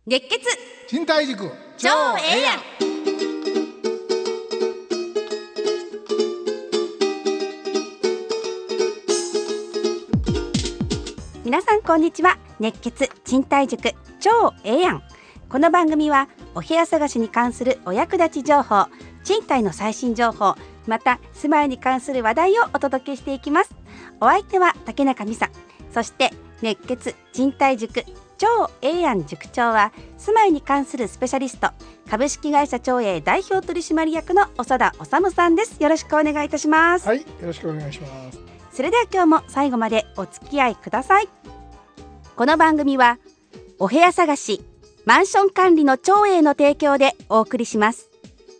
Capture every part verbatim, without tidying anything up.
熱血賃貸塾超ええやん。皆さんこんにちは。熱血賃貸塾超ええやん。この番組はお部屋探しに関するお役立ち情報、賃貸の最新情報、また住まいに関する話題をお届けしていきます。お相手は竹中美沙、そして熱血賃貸塾超ええやん塾長は住まいに関するスペシャリスト、株式会社超え代表取締役の長田治さんです。よろしくお願いいたします。 はい、よろしくお願いします。 それでは今日も最後までお付き合いください。この番組はお部屋探し、マンション管理の超えの提供でお送りします。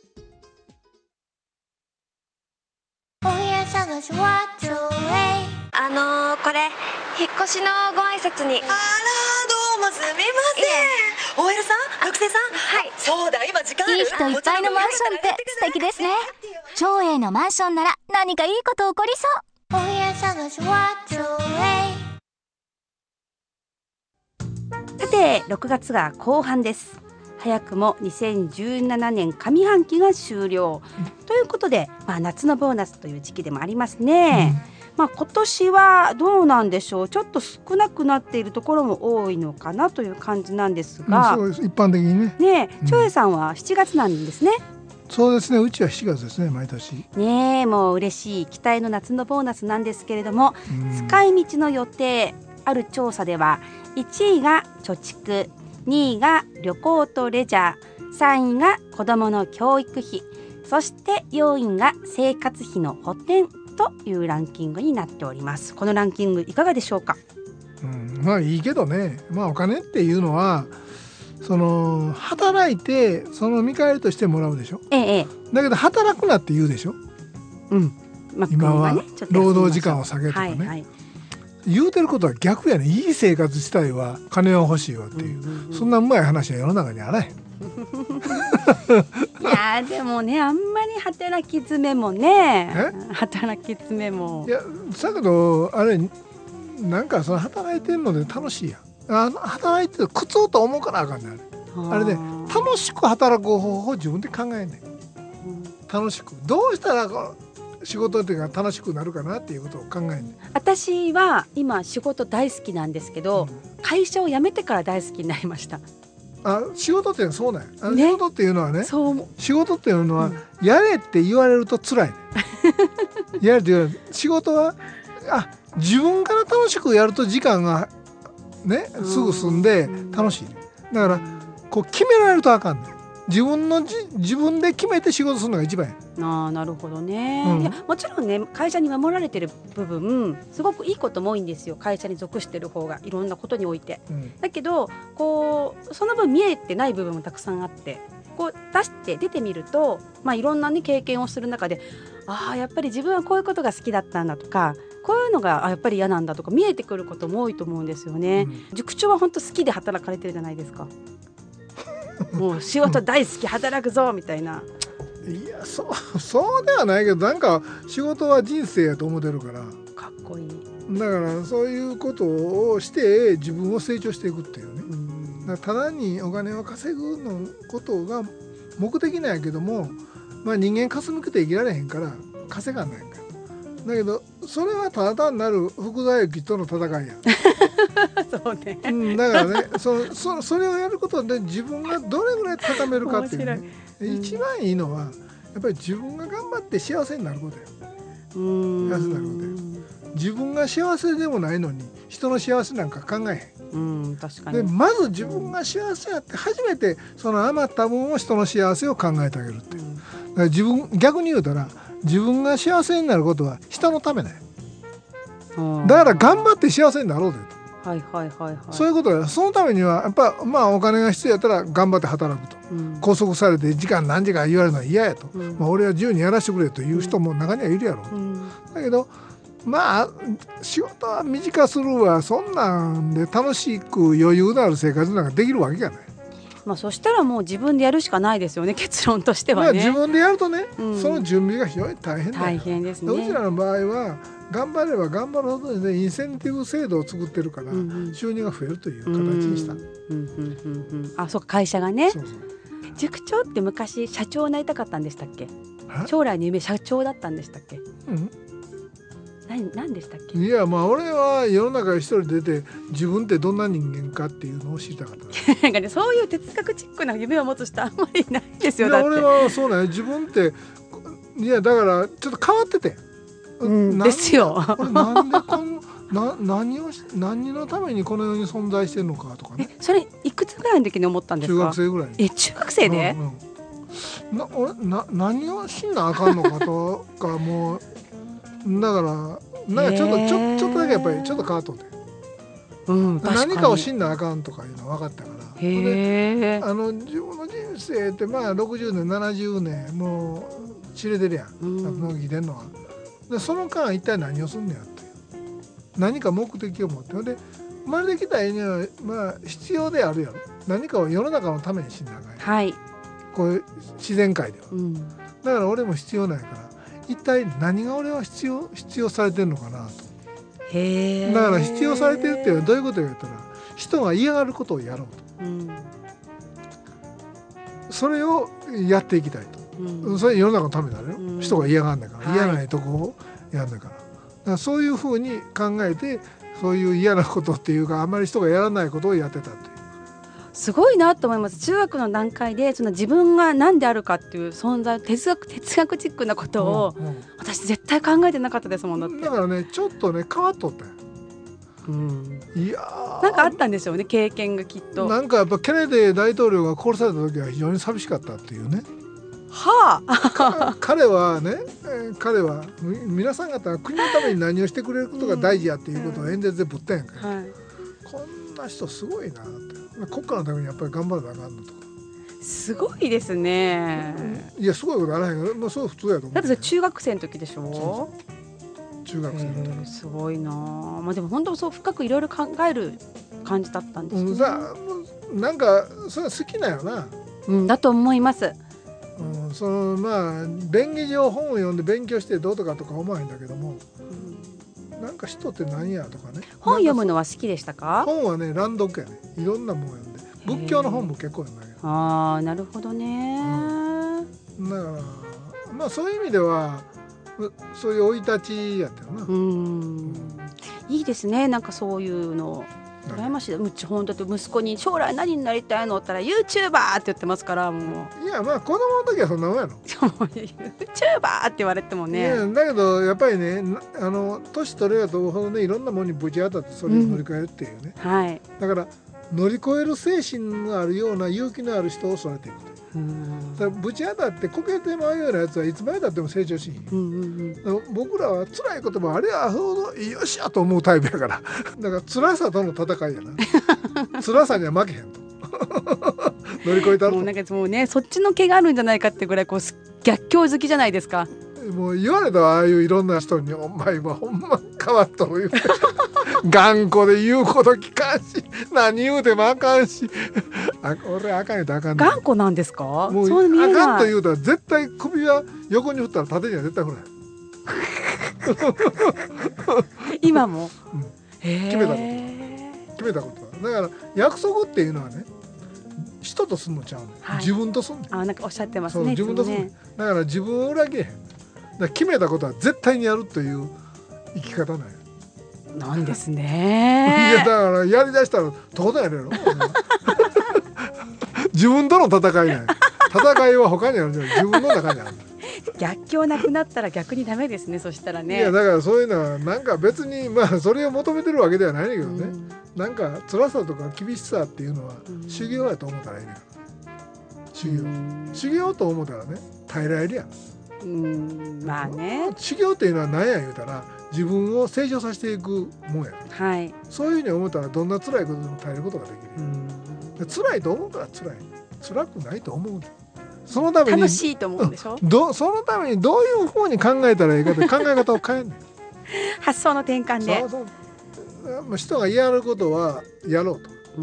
お部屋探しは超え。 あのー、これ引っ越しのご挨拶に。 あら、どうもすみません。オーエルさん、学生さん。 はい。 そうだ、今時間ある。 いい人いっぱいのマンションって素敵ですね。超えのマンションなら何かいいこと起こりそう。お部屋探しは超え。 さてろくがつが後半です。早くもにせんじゅうななねん上半期が終了、うん、ということで、まあ、夏のボーナスという時期でもありますね、うんまあ、今年はどうなんでしょう。ちょっと少なくなっているところも多いのかなという感じなんですが、 うん、そうです。一般的にね。 ねえ、長江さんはしちがつなんですね。 そうですね。うちはしちがつですね、毎年。 ねえ、もう嬉しい期待の夏のボーナスなんですけれども、使い道の予定、ある調査ではいちいが貯蓄、にいが旅行とレジャー、さんいが子どもの教育費、そしてよんいが生活費の補填というランキングになっております。このランキングいかがでしょうか。 うん、まあいいけどね、まあお金っていうのはその働いてその見返りとしてもらうでしょ、 ええ、だけど働くなって言うでしょ、 うんまあ、 今は労働時間を下げとかね、はいはい、言うてることは逆やね。いい生活自体は金は欲しいわっていう、うんうんうん、そんなうまい話は世の中にあらへんいやでもね、あんまり働き詰めもね、働き詰めもいやだけどあれなんかその働いてるので楽しいやん。あの働いてる苦痛と思うからあかんねん。あれで、ね、楽しく働く方法を自分で考えんねん、うん、楽しくどうしたら仕事っていうか楽しくなるかなっていうことを考えんねん。 私は今仕事大好きなんですけど、うん、会社を辞めてから大好きになりました。 あ、仕事ってそうなんや。あの仕事っていうのはね、 そう仕事っていうのは、うん、やれって言われると辛いねやれって言われる。仕事はあ自分から楽しくやると時間がねすぐ済んで楽しい、ね、だからこう決められるとあかんねん。自分のじ自分で決めて仕事するのが一番や。 あ、なるほどね、うん、いやもちろんね、会社に守られてる部分すごくいいことも多いんですよ。会社に属してる方がいろんなことにおいて、うん、だけどこうその分見えてない部分もたくさんあって、こう出して出てみると、まあ、いろんな、ね、経験をする中で、ああやっぱり自分はこういうことが好きだったんだとか、こういうのがやっぱり嫌なんだとか見えてくることも多いと思うんですよね、うん、塾長は本当好きで働かれてるじゃないですかもう仕事大好き、働くぞみたいな。 いや そ, そうではないけど、なんか仕事は人生やと思ってるから。 かっこいい。 だからそういうことをして自分を成長していくっていうね、うん、だからただにお金を稼ぐのことが目的なんやけども、まあ、人間かすみくて生きられへんから稼がないんか。だけどそれはただ単なる福沢諭吉との戦いやそうね、 うん、だからね そ, そ, それをやることで自分がどれぐらい高めるかっていうね、うん、一番いいのはやっぱり自分が頑張って幸せになることや。 うーん幸せになることや。自分が幸せでもないのに人の幸せなんか考えへん。 うん、確かに。 でまず自分が幸せやって初めてその余った分を人の幸せを考えてあげるっていう、うん、だから自分逆に言うたら自分が幸せになることは人のためだよ。だから頑張って幸せになろうぜと、 はいはいはいはい、 そういうことだよ。そのためにはやっぱ、まあ、お金が必要やったら頑張って働くと、うん、拘束されて時間何時間言われるのは嫌やと、うん、まあ、俺は自由にやらせてくれという人も中にはいるやろ、うん、だけどまあ仕事は短するわ。そんなんで楽しく余裕のある生活なんかできるわけがない。 まあ、そしたらもう自分でやるしかないですよね、結論としてはね。 まあ、自分でやるとね、 うん、 その準備が非常に大変だよ。 大変ですね。 うちらの場合は頑張れば頑張るほどに、ね、インセンティブ制度を作ってるから、うんうん、収入が増えるという形にした。 あ、そうか、会社がね。 そうそう。 塾長って昔社長になりたかったんでしたっけ？将来の夢社長だったんでしたっけ？うん、何, 何でしたっけ？ いや、まあ俺は世の中一人出て自分ってどんな人間かっていうのを知りたかったなんか、ね、そういう哲学チックな夢を持つ人あんまりいないですよ。 いや、俺はそうね、自分っていやだからちょっと変わってて、 うん、ですよ。 俺なんでこんな何を何のためにこの世に存在してるのかとかね。 え、それいくつぐらいの時に思ったんですか？ 中学生ぐらいに。 え、中学生で、 うんうん、な俺な何をしなあかんのかとかもうだからなんかちょっとちょちょっとだけやっぱりちょっと変わっとって、うん、何かをしんなあかんとかいうのは分かったから。へあの自分の人生ってまあろくじゅうねんななじゅうねんもう知れてるやん、うん、生きてんのは。でその間一体何をすんねやっていう何か目的を持ってで生まれてきた絵にはまあ必要であるやろ。何かを世の中のためにしんなあかんやん、はい、こういう自然界では、うん、だから俺も必要ないから一体何が俺は必要必要されてるのかなと。へだから必要されてるっていうのはどういうことか言ったら人が嫌がることをやろうと、うん、それをやっていきたいと、うん、それ世の中のためだよ、うん、人が嫌がるんだから、はい、嫌ないとこをやるんだから、だからそういうふうに考えてそういう嫌なことっていうかあんまり人がやらないことをやってたっていう。 すごいなと思います。中学の段階でその自分が何であるかっていう存在哲学哲学チックなことを、うんうん、私絶対考えてなかったですもん。だってだからねちょっとね変わっとったよ、 うん、いやなんかあったんでしょうね、経験がきっと。 なんかやっぱケネディ大統領が殺された時は非常に寂しかったっていうね。 はあ彼はね、えー、彼は皆さん方は国のために何をしてくれることが大事やっていうことを演説でぶったやんか、うんはい、こんな人すごいなって。国家のためにやっぱり頑張らなあかんのとかすごいですね。 いやすごいことあらへんけど、まあ、そう普通やと思う。 だってそれ中学生の時でしょ。そうそう中学生の時。 すごいな、まあ、でも本当そう深くいろいろ考える感じだったんですね、うん、 さなんかそれは好きなよな、 うん、だと思います、 うん、そのまあ便宜上本を読んで勉強してどうとかとか思わへんだけども、うん、なんか人って何やとかね。 本読むのは好きでしたか？ 本はね乱読やね、いろんなもの読んで仏教の本も結構読んだけど。 ああなるほどね、 うん、だからまあそういう意味ではそういう生い立ちやったよな。うん、 うん、いいですね、なんかそういうの羨ましい。うち本当って息子に将来何になりたいのって言ったら YouTuber って言ってますから。もういやまあ子供の時はそんなもんやろ YouTuber って言われてもね。いやだけどやっぱりねあの年取ればとほどねいろんなものにぶち当たってそれを乗り越えるっていうね、うんはい、だから乗り越える精神があるような勇気のある人を育てていくと。うんだからぶち当たってこけてまうようなやつはいつまでたっても成長しん、うんうんうん、僕らは辛いこともあれはほどよっしゃと思うタイプやからだから辛さとの戦いやな辛さには負けへんと乗り越えたもうなんかもうねそっちの毛があるんじゃないかってぐらいこう逆境好きじゃないですか。 もう言われたああいういろんな人にお前はほんま変わっとる頑固で言うこと聞かんし何言うてもあかんしあ俺あかん言うとあかんねん。 頑固なんですか？ もうそう見えない。あかんと言うたら絶対首は横に振ったら縦には絶対振らない今も、 うん、決めたこと決めたことだから約束っていうのはね人とすんのちゃうね、はい、自分とすんね。 あなんかおっしゃってますね。 自分とすんね、ね、だから自分を裏切れへん。だから決めたことは絶対にやるという生き方なんや。 なんですね。 いやだからやりだしたらとことんやるやろ自分との戦いない戦いは他にあるじゃん。自分の中にある逆境なくなったら逆にダメですね。そしたらね。 いやだからそういうのはなんか別にまあそれを求めてるわけではないんだけどね、うん、なんか辛さとか厳しさっていうのは修行やと思ったらいいねん。修行、うん、修行と思ったらね耐えられるやん。 うんまあね。 修行っていうのは何や言うたら自分を成長させていくもんや、はい、そういうふうに思ったらどんな辛いことでも耐えることができる、うん、辛いと思うから辛い辛くないと思う。そのために楽しいと思うんでしょ。 どそのためにどういうふうに考えたらいいかって考え方を変えんねん発想の転換で。 そうそう人がやることはやろうとうん、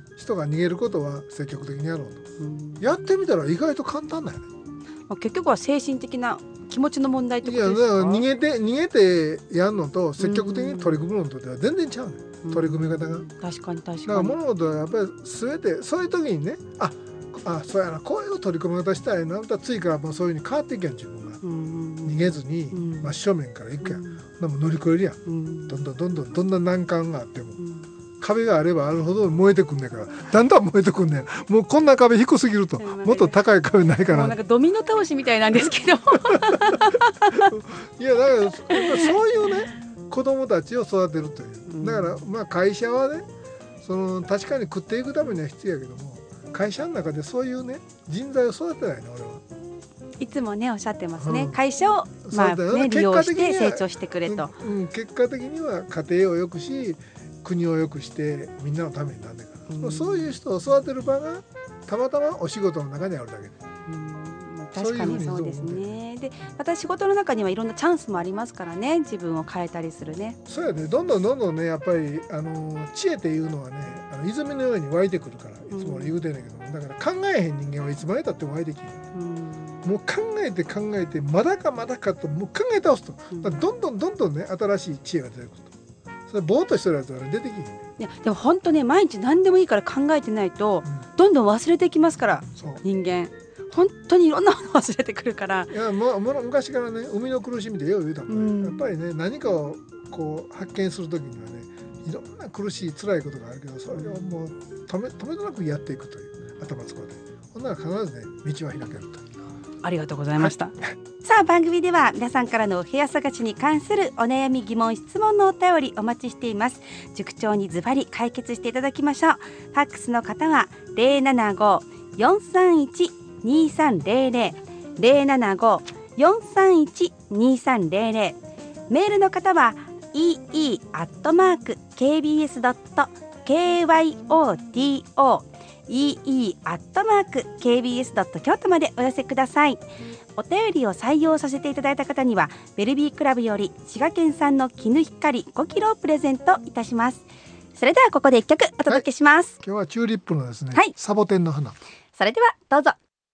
人が逃げることは積極的にやろうと、うん、やってみたら意外と簡単だよね。 結局は精神的な気持ちの問題ってことですか？ いやだから逃げて逃げてやるのと積極的に取り組むのとでは全然違うね、うん、取り組み方が。 確かに確かに。 だから物事はやっぱり全てそういう時にね、ああそうやな、こういう取り組み方したいな、また次からもうそういう風に変わっていくやん自分が、うん、逃げずに、うん、真正面から行くやん、うん、でも乗り越えるやん、うん、どんどんどんどんどんな難関があっても、うん、壁があればあるほど燃えてくんねんから、だんだん燃えてくんねん。もうこんな壁低すぎるともっと高い壁ないから、 もうなんかドミノ倒しみたいなんですけどいやだからそういうね子供たちを育てるという、だからまあ会社はねその確かに食っていくためには必要やけども、会社の中でそういうね人材を育てないの俺はいつもねおっしゃってますね、うん、会社を、まあね、利用して成長してくれと、 うんうん、結果的には家庭を良くし国を良くしてみんなのためになるんだから、うん、そういう人を育てる場がたまたまお仕事の中にあるだけで、 うん、確かにそうですね。でまた仕事の中にはいろんなチャンスもありますからね、自分を変えたりするね。 そうやね、どんどんどんどんねやっぱりあの知恵っていうのはねあの泉のように湧いてくるからいつも言うてんねんけど、うん、だから考えへん人間はいつまでたっても湧いてきる、うん、もう考えて考えてまだかまだかともう考え倒すと、うん、どんどんどんどんね新しい知恵が出てくると、それぼーっとしてるやつは出てきんね。 いやでも本当ね毎日何でもいいから考えてないと、うん、どんどん忘れていきますから、人間本当にいろんなもの忘れてくるから。 いやもう昔からね生みの苦しみでよう言うたもん、うん、やっぱりね何かをこう発見するときにはねいろんな苦しい辛いことがあるけど、それをもう止め止めどなくやっていくという頭使うて、ほんなら必ずね道は開けると。 ありがとうございました、はい、さあ番組では皆さんからのお部屋探しに関するお悩み疑問質問のお便りお待ちしています。塾長にズバリ解決していただきましょう。ファックスの方は ゼロななご よんさんいち にさんゼロゼロ ゼロななご よんさんいち にさんゼロゼロ、 メールの方は イーイー アットマーク ケービーエス ドット ケーワイオーティーオーイーイー アットマーク ケービーエス ドット 京都までお寄せください。お便りを採用させていただいた方にはベルビークラブより滋賀県産の絹ひかりごキロをプレゼントいたします。それではここで一曲お届けします、 はい、今日はチューリップのですね、 はい、 サボテンの花。 それではどうぞ。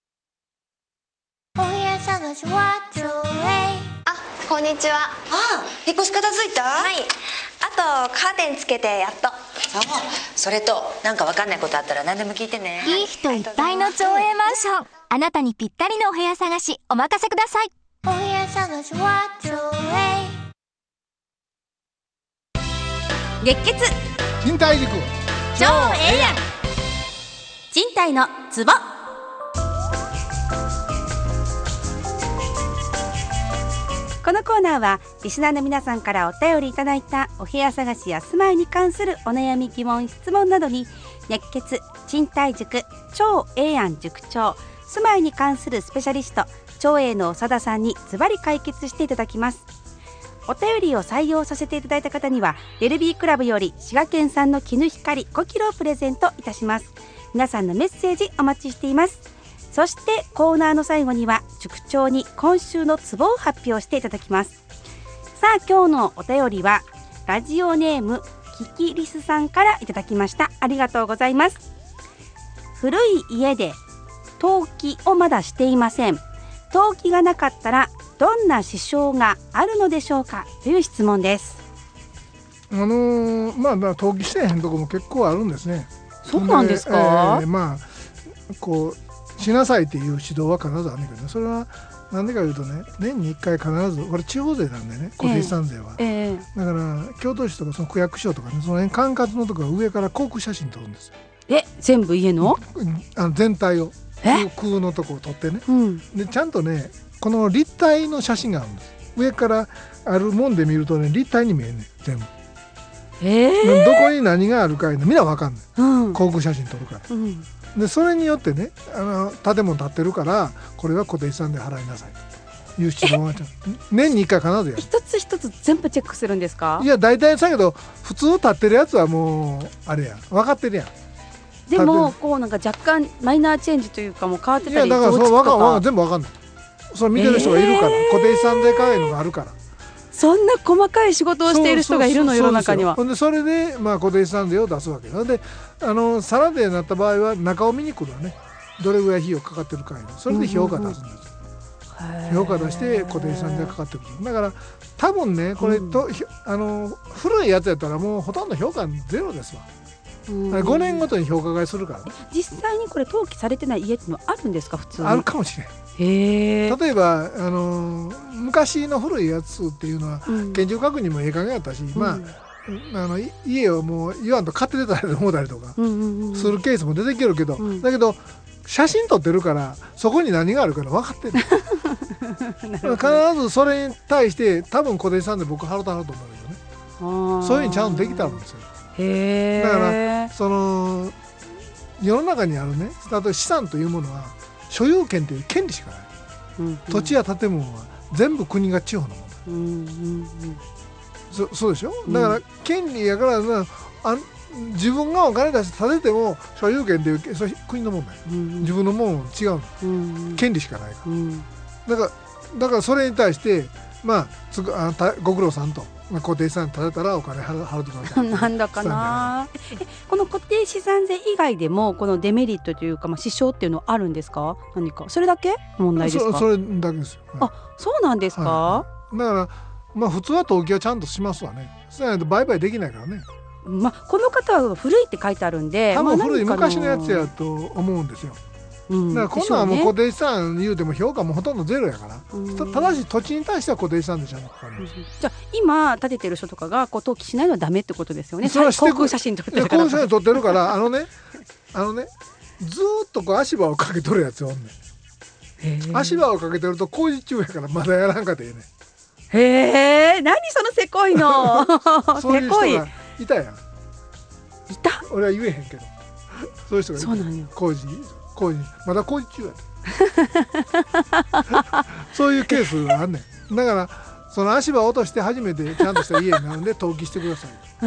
お部屋探しはちょうえい。あ、こんにちは。 ああ、引っ越し片付いた？ はい、あとカーテンつけてやっと。 そう、それとなんかわかんないことあったら何でも聞いてね。 いい人いっぱいの町営マンション、あなたにぴったりのお部屋探しお任せください。 お部屋探しはちょうえい。 月血賃貸塾超ええやん、賃貸のツボ。このコーナーはリスナーの皆さんからお便りいただいたお部屋探しや住まいに関するお悩み疑問質問などに熱血賃貸塾超ええやん塾長、住まいに関するスペシャリスト超ええの長田さんにズバリ解決していただきます。お便りを採用させていただいた方にはベルビークラブより滋賀県産の絹ひかりごキロをプレゼントいたします。皆さんのメッセージお待ちしています。そしてコーナーの最後には塾長に今週のツボを発表していただきます。さあ今日のお便りはラジオネームキキリスさんからいただきました。ありがとうございます。古い家で登記をまだしていません。登記がなかったらどんな支障があるのでしょうかという質問です。 あのー、まあ登記してへんとこも結構あるんですね。 そうなんですか？ えー、まあこうしなさいっていう指導は必ずあるんだけどね、それはなんでかいうとね、年にいっかい必ず、これ地方税なんでね、固定資産税は、えーえー、だから京都市とかその区役所とかね、その辺管轄のところ上から航空写真撮るんですよ。 え、全部家の、 うん、あの全体を空のとこを撮ってね、うん、でちゃんとねこの立体の写真があるんです。上からあるもんで見るとね立体に見えるね全部。えー、どこに何があるかいのみんな分かんない、うん、航空写真撮るから、うん、でそれによってねあの建物建ってるからこれは固定資産で払いなさいという指導が年にいっかい必ずやる。 一つ一つ全部チェックするんですか？ いや大体だけど普通建ってるやつはもうあれや分かってるやん。 でもこうなんか若干マイナーチェンジというかもう変わってたり、 いやだからそうわかわか全部分かんない。それ見てる人がいるから、えー、固定資産税課いうのがあるからそんな細かい仕事をしている人がいるの、世の中には。 ほんでそれで、まあ、固定資産税を出すわけなので、あのサラデーになった場合は中を見に来るわね。どれぐらい費用かかってるかいうの、それで評価出すんですよ、うんうん、評価出して固定資産税がかかってくる。だから多分ねこれと、うん、あの古いやつやったらもうほとんど評価ゼロですわ。ごねんごとに評価買いするから、ね、 実際にこれ登記されてない家っていうのはあるんですか？普通にあるかもしれない。 へ例えば、あのー、昔の古いやつっていうのは、うん、建築確認もええ加減やったし、うん、まあ、あの家をもう言わんと買って出たりと思ったりとかするケースも出てきてるけど、うん、だけど写真撮ってるからそこに何があるから分かってる必ずそれに対して多分固定資産で僕払うと払うと思うよね。そういうふうにちゃんとできたんですよ。 へだからその世の中にあるね、例えば資産というものは所有権という権利しかない、うんうん、土地や建物は全部国が地方のものだ、うんうんうん、そ, そうでしょ。だから権利やからな、あ自分がお金出して建てても所有権というそれ国のものだよ、うんうん、自分のもの違うの、うんうん、権利しかないから、うん、だからだからそれに対してまあつあたご苦労さんと固定資産建てたらお金払うとかなんだかな。えこの固定資産税以外でもこのデメリットというか、まあ、支障っていうのはあるんですか？何かそれだけ問題ですか？ そ, それだけですよ、 はい、あそうなんですか、 はい、だからまあ普通は登記はちゃんとしますわね。そうじゃないと売買できないからね。 まあ、この方は古いって書いてあるんで多分古い昔のやつやと思うんですよ、うん、だからこんなんはもう固定資産言うても評価もほとんどゼロやから、うん、た, ただし土地に対しては固定資産でちゃんとかかります、うん、 じゃあ今建ててる人とかがこう登記しないのはダメってことですよね。それは航空写真撮ってるから航空写真撮ってるからあのねあのねずっとこう足場をかけとるやつおんねん。足場をかけてると工事中やからまだやらんかていいね。 へえ、何そのせこいのそういう人がいたやん。 いた？ 俺は言えへんけどそういう人がいた。 そうなんよ。 工事工事まだ工事中やそういうケースがあんねん。だからその足場を落として初めてちゃんとした家になるんで登記してください、うん、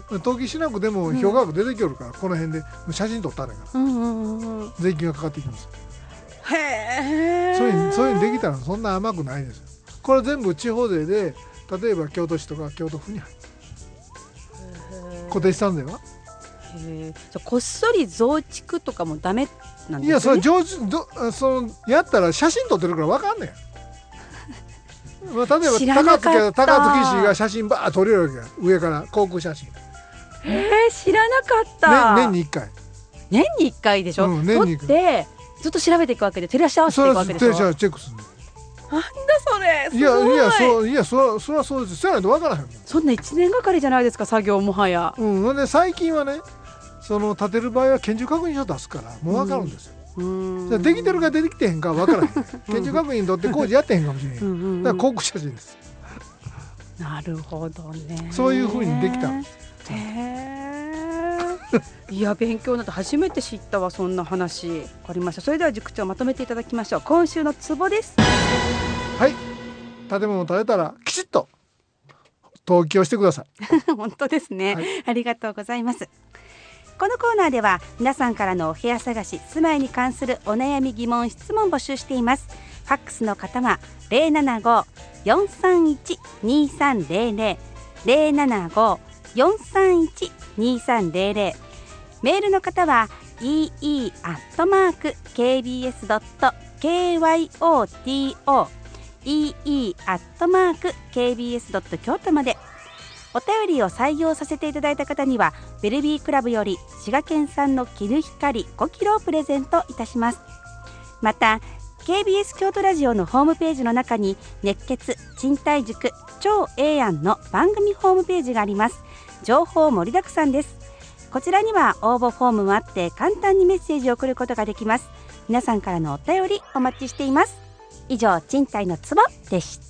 登記しなくても評価額出てきよるから、うん、この辺で写真撮ったらいいから、うんうんうん、税金がかかってきます。 へー、 そういうそういうにできたらそんな甘くないですよ。これ全部地方税で例えば京都市とか京都府に入る固定資産税はへじゃこっそり増築とかもダメなんですよね。 いやそれ上どそのやったら写真撮ってるから分かんねんまあ、例えば高槻高槻市が写真バーッ撮れるわけや上から航空写真。 へー知らなかった、 ね、年にいっかい年にいっかいでしょ、うん、年にいっかい撮ってずっと調べていくわけで照らし合わせていくわけでしょ。 照らし合わせチェックするの。 なんだそれすごい。 いやいやそういやそそれはそうです。そうやないと分からへんもん。 そんないちねんがかりじゃないですか作業もはや。 うんで最近はねその建てる場合は建築確認書出すからもう分かるんですよ、うん、じゃできてるか出てきてへんか分からへん建築確認取って工事やってへんかもしれへん、うんうん、だから航空写真です。 なるほどね。 そういう風にできたんです。 へーいや勉強など初めて知ったわ。そんな話分かりました。それでは塾長まとめていただきましょう。今週のツボです。 はい建物を建てたらきちっと登記をしてください本当ですね、 はい、 ありがとうございます。このコーナーでは皆さんからのお部屋探し住まいに関するお悩み疑問質問募集しています。ファックスの方は ゼロななご よんさんいち にさんゼロゼロ ゼロななご よんさんいち にさんゼロゼロ メールの方は イーイー アットマーク ケービーエス ドット ケーワイオーティーオー イーイー アットマーク ケービーエス ドット 京都まで。お便りを採用させていただいた方にはベルビークラブより滋賀県産の絹光ごキロをプレゼントいたします。また ケービーエス 京都ラジオのホームページの中に熱血賃貸塾超ええやんの番組ホームページがあります。情報盛りだくさんです。こちらには応募フォームもあって簡単にメッセージを送ることができます。皆さんからのお便りお待ちしています。以上賃貸のツボでした。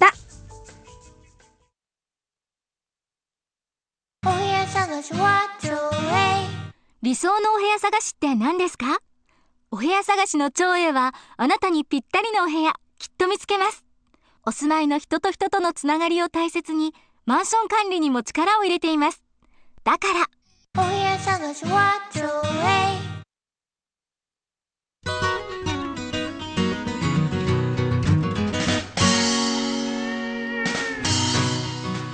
お部屋探しはちょうえい。理想のお部屋探しって何ですか？お部屋探しのちょうえいはあなたにぴったりのお部屋きっと見つけます。お住まいの人と人とのつながりを大切にマンション管理にも力を入れています。だからお部屋探しはちょうえい。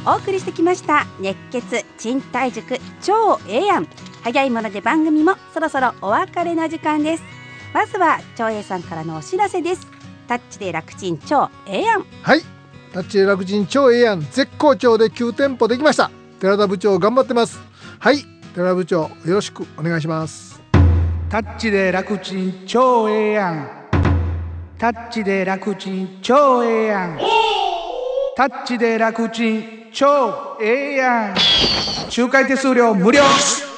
お送りしてきました熱血賃貸塾超ええやん。早いもので番組もそろそろお別れの時間です。まずは超えさんからのお知らせです。タッチで楽ちん超ええやん。 はい、タッチで楽ちん超ええやん絶好調できゅう店舗できました。寺田部長頑張ってます。はい、寺田部長よろしくお願いします。 タッチで楽ちん超ええやん。タッチで楽ちん超ええやん。タッチで楽ちん超ええやん。仲介手数料無料。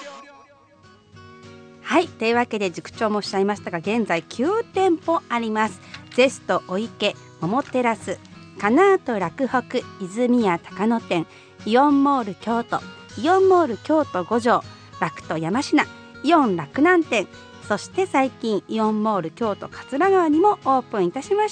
はい、というわけで塾長もおっしゃいましたが、現在きゅう店舗あります。ゼストお池、桃テラス、カナート洛北、泉屋高野店、イオンモール京都、イオンモール京都五条、ラクト山科、イオン洛南店、そして最近イオンモール京都桂川にもオープンいたしました。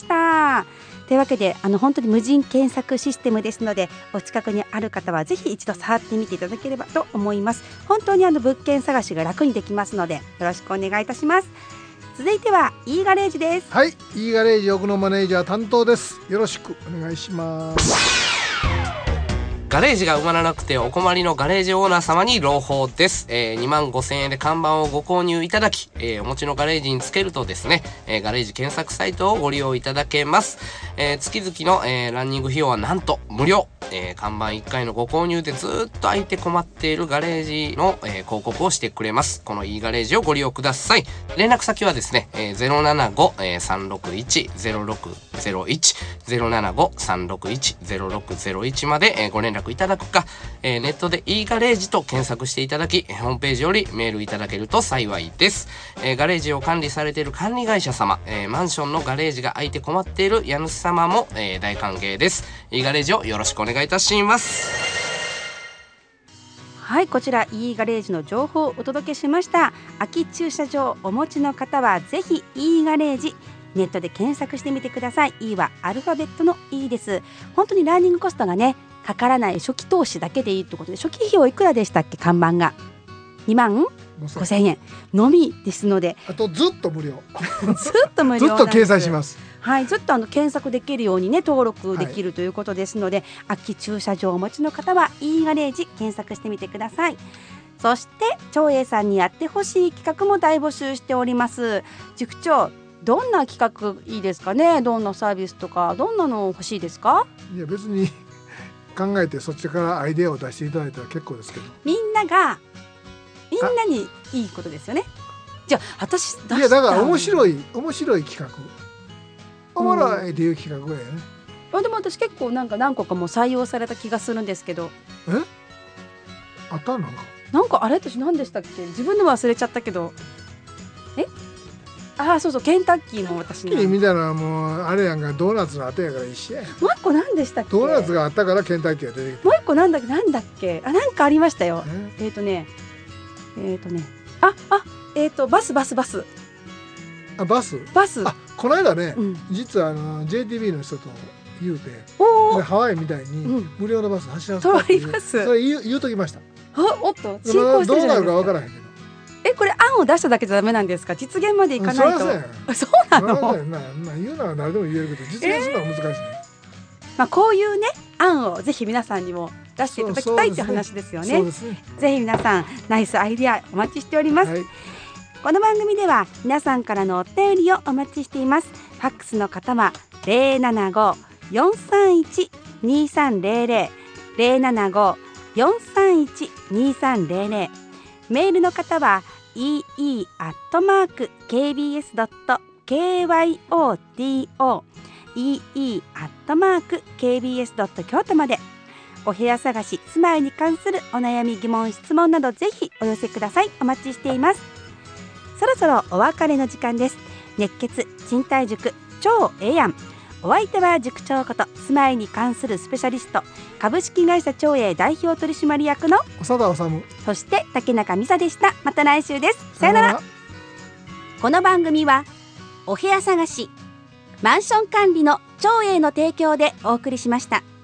というわけで、あの本当に無人検索システムですので、お近くにある方はぜひ一度触ってみていただければと思います。本当にあの物件探しが楽にできますので、よろしくお願いいたします。続いては E ガレージです。 はい、E ガレージ奥のマネージャー担当です。よろしくお願いします。 ガレージが埋まらなくてお困りのガレージオーナー様に朗報です。えー、にまんごせんえんで看板をご購入いただき、えー、お持ちのガレージにつけるとですね、えー、ガレージ検索サイトをご利用いただけます。えー、月々の、えー、ランニング費用はなんと無料。えー、看板いっかいのご購入でずっと空いて困っているガレージの、えー、広告をしてくれます。この E ガレージをご利用ください。連絡先はですね、えー、ゼロななご さんろくいち ゼロろくゼロいち ゼロななご さんろくいち ゼロろくゼロいちまで、えー、ご連絡いただくか、えー、ネットで E ガレージと検索していただき、ホームページよりメールいただけると幸いです。えー、ガレージを管理されている管理会社様、えー、マンションのガレージが空いて困っている家主様も、えー、大歓迎です。E ガレージをよろしくお願いいたします。 はい、こちら E ガレージの情報をお届けしました。空き駐車場お持ちの方はぜひ E ガレージネットで検索してみてください。 E はアルファベットの E です。本当にランニングコストがねかからない初期投資だけでいいということで、初期費用いくらでしたっけ？看板がにまんごせんえんのみですので、 あとずっと無料ずっと無料ずっと掲載します。 はい、ずっとあの検索できるようにね登録できるということですので、はい、空き駐車場をお持ちの方は E ガレージ検索してみてください。そして長英さんにやってほしい企画も大募集しております。塾長、どんな企画いいですかね？どんなサービスとかどんなの欲しいですか？ いや別に考えてそっちからアイデアを出していただいたら結構ですけど、 みんながみんなにいいことですよね。じゃあ私出したいやだから面白い面白い企画、おもろいっていう企画やね。 あ、でも私結構なんか何個かも採用された気がするんですけど。 え？あったのか？ なんかあれ私何でしたっけ？自分の忘れちゃったけど。え？ああ、そうそう、ケンタッキーも私ね。みたいなもうあれやんか、ドーナツの後やから一緒や。 もう一個何でしたっけ？ ドーナツがあったからケンタッキーが出てきた。 もう一個なんだっけ？なんだっけ？あ、なんかありましたよ。えっ、ー、とね、えっ、ー、とね、ああえっ、ー、とバスバスバス。 あ、バス。 バス。 あ、この間ね、うん、実はあの ジェイティービー の人と言うて、おハワイみたいに無料のバス走らせたっていう、うん、それ言う、言うときました。 あ、おっと進行してるじゃないですか。 どうなるかわからへんけど。 え、これ案を出しただけじゃダメなんですか？実現までいかないと。 そうそうなの？ なな言うのは誰でも言えるけど実現するのは難しい、ね。 えー、まあこういうね案をぜひ皆さんにも出していただきたいっていう話ですよね。そうですね。ぜひ皆さんナイスアイデアお待ちしております。はい、この番組では皆さんからのお便りをお待ちしています。ファックスの方はゼロななご よんさんいち にさんゼロゼロ ゼロななご よんさんいち にさんゼロゼロ、メールの方は イーイー アットマーク ケービーエス ドット ケーワイオーティーオー イーイー アットマーク ケービーエス ドット 京都まで。お部屋探し、住まいに関するお悩み、疑問、質問などぜひお寄せください。お待ちしています。そろそろお別れの時間です。熱血賃貸塾超ええやん。お相手は塾長こと住まいに関するスペシャリスト、株式会社長英代表取締役の長田治、 そして竹中美沙でした。また来週です。さよなら。この番組はお部屋探し、マンション管理の長英の提供でお送りしました。